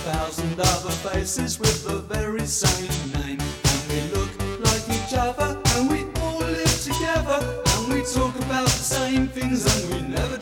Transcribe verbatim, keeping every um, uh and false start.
thousand other faces with the very same name. And we look like each other, and we all live together, and we talk about the same things, and we never